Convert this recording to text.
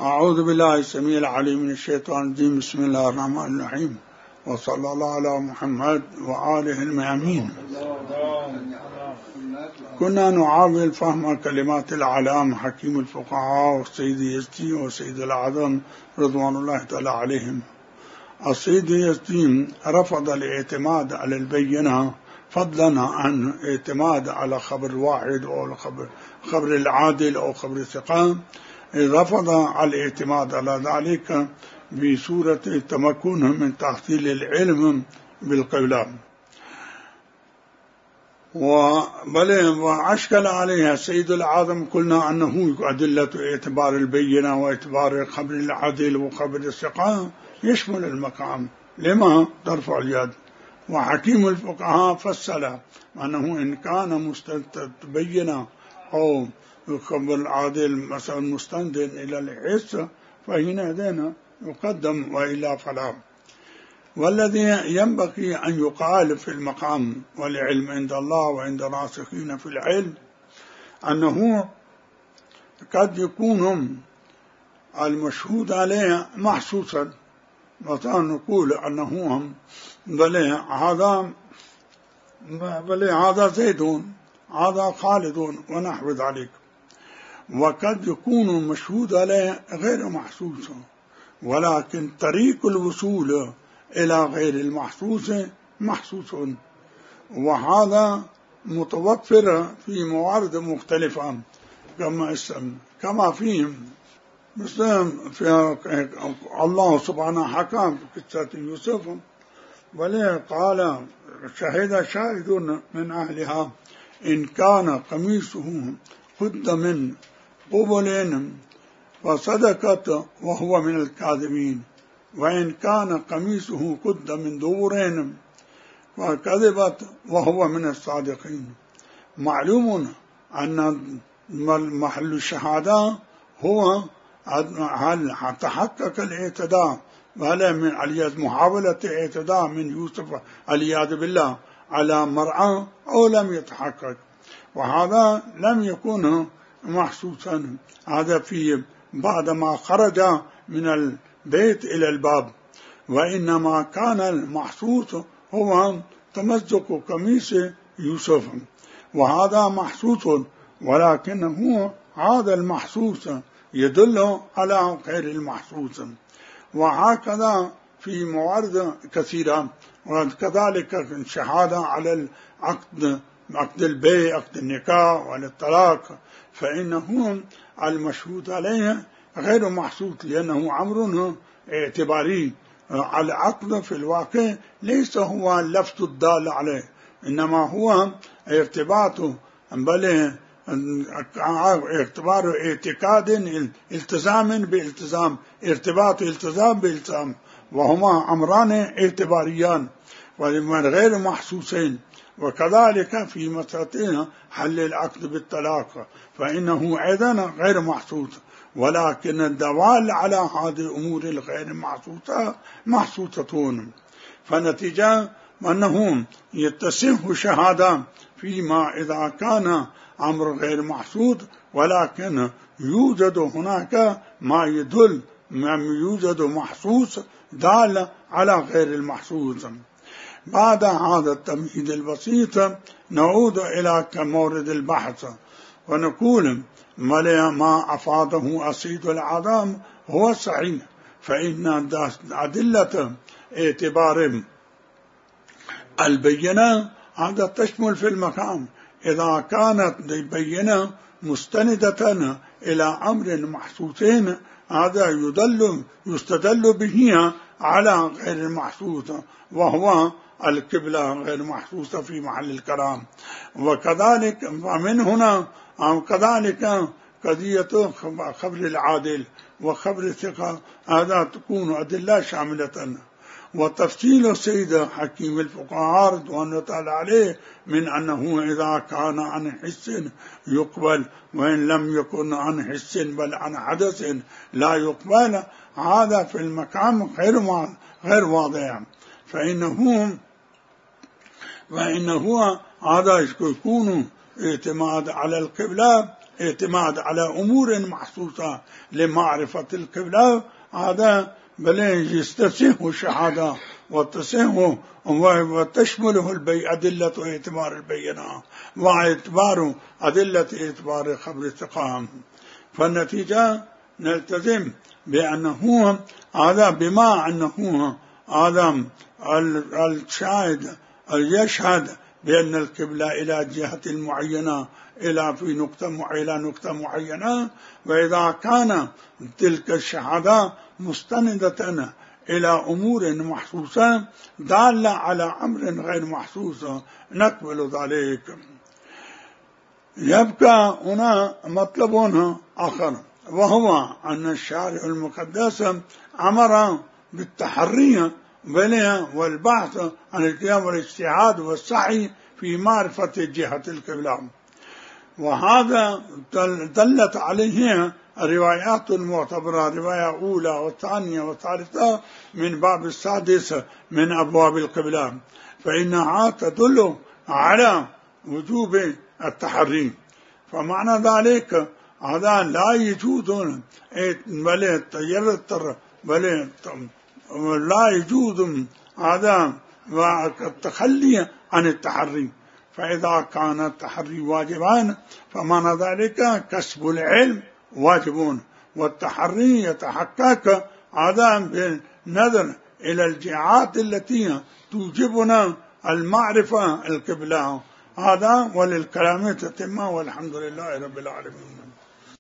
أعوذ بالله السميع العليم من الشيطان الرجيم. بسم الله الرحمن الرحيم، وصلى الله على محمد وآله الميامين. كنا نعاول فهم كلمات العلام حكيم الفقهاء والسيد يزدي والسيد الأعظم رضوان الله تعالى عليهم. السيد يزدي رفض الاعتماد على البينة فضلا عن اعتماد على خبر واحد أو خبر العادل أو خبر الثقة. رفض الاعتماد على ذلك بصورة تمكنه من تحصيل العلم بالقبلة، وأشكل عليها السيد الأعظم. قلنا أنه أدلة اعتبار البينة واعتبار خبر العدل وخبر الثقة يشمل المقام، لما ترفع اليد. وحكيم الفقهاء فصل أنه إن كان مستبينا أو خبر العادل مثلا مستند إلى الحس فحينئذ يقدم وإلا فلا. والذي ينبغي أن يقال في المقام والعلم عند الله وعند الراسخين في العلم أنه قد يكون المشهود عليه محسوسا، مثلا نقول أنه هذا زيد هذا خالد ونحو ذلك، وقد يكون المشهود عليه غير محسوس، ولكن طريق الوصول إلى غير المحسوس محسوس، وهذا متوفر في موارد مختلفة كما في الله سبحانه حكى في قصة يوسف، قال شهد شاهد من أهلها إن كان قميصه قد من قبل فصدقت وهو من الكاذبين، وإن كان قميصه قد من دبر فكذبت وهو من الصادقين. معلوم أن محل الشهادة هو هل تحقق الاعتداء ولا من محاولة اعتداء من يوسف والعياذ بالله على مرأة أو لم يتحقق، وهذا لم يكن محسوسا. هذا في بعدما خرج من البيت إلى الباب، وإنما كان المحسوس هو تمزق قميص يوسف، وهذا محسوس، ولكنه هذا المحسوس يدل على غير المحسوس. وهكذا في موارد كثيرة، وكذلك الشهادة على العقد، عقد البيع، عقد النكاح والطلاق، فإنه المشهود عليه غير محسوس، لأنه أمر اعتباري. العقد في الواقع ليس هو اللفظ الدال عليه، إنما هو ارتباط، بل اعتبار اعتقاد التزام بالتزام، ارتباط التزام بالتزام، وهما أمران اعتباريان ومن غير محسوسين. وكذلك في مسألة حل العقد بالطلاق فإنه أيضا غير محسوس، ولكن الدوال على هذه الأمور الغير محسوسة محسوسة، فنتيجة أنه يتصح شهادة فيما إذا كان أمر غير محسوس، ولكن يوجد هناك ما يدل، يوجد محسوس دال على غير المحسوس. بعد هذا التمهيد البسيط نعود إلى مورد البحث ونقول ما أفاده السيد الأعظم هو صحيح، فإن أدلة اعتبار البينة هذا تشمل في المقام. إذا كانت البينة مستندة إلى أمر محسوسين هذا يستدل به على غير المحسوس، وهو القبلة غير محسوسة في محل الكلام. وكذلك ومن هنا كذلك قضية خبر العادل وخبر الثقة هذا تكون أدلة شاملة. وتفصيل السيد حكيم الفقهاء رضوان الله تعالى عليه من أنه إذا كان عن حس يقبل، وإن لم يكن عن حس بل عن حدث لا يقبل، هذا في المقام غير واضح. فإنه هذا يكون اعتماد على القبلة اعتماد على أمور محسوسة لمعرفة القبلة، هذا بل يستسيغ الشهادة وتشمله أدلة اعتبار البينة واعتبار أدلة اعتبار خبر الثقة. فالنتيجة نلتزم بأنه هذا بما أنه هذا الشاهد يشهد بأن القبلة إلى جهة معينة إلى نقطة معينة، وإذا كان تلك الشهادة مستندة إلى أمور محسوسة دالة على أمر غير محسوس نقبل ذلك. يبقى هنا مطلب آخر، وهو أن الشارع المقدس أمر بالتحري والبحث عن القيام والاجتهاد والسعي في معرفة جهة القبلة، وهذا دلت عليه الروايات المعتبرة، رواية أولى والثانية والثالثة من باب السادس من أبواب القبلة، فإنها تدل على وجوب التحري. فمعنى ذلك هذا لا يجوز لا يجوز هذا التخلي عن التحري. فإذا كان التحري واجبا فمعنى ذلك كسب العلم واجب، والتحري يتحقق هذا بالنظر إلى الجهات التي توجبنا المعرفة القبلة. هذا وللكلام تتم، والحمد لله رب العالمين.